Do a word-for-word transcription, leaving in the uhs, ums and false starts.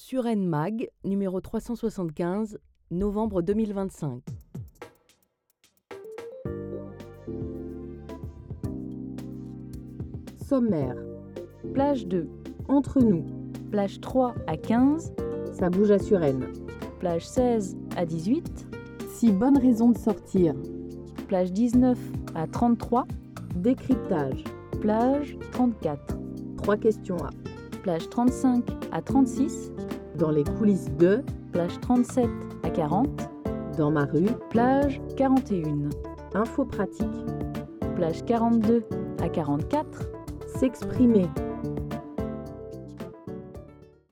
Suresnes Mag, numéro trois cent soixante-quinze, novembre deux mille vingt-cinq. Sommaire. Plage deux, Entre nous. plage trois à quinze, Ça bouge à Suresnes. plage seize à dix-huit, Six bonnes raisons de sortir. plage dix-neuf à trente-trois, Décryptage. plage trente-quatre, Trois questions à. plage trente-cinq à trente-six, Dans les coulisses de. plage trente-sept à quarante, Dans ma rue. plage quarante et un, Info pratique. plage quarante-deux à quarante-quatre, S'exprimer.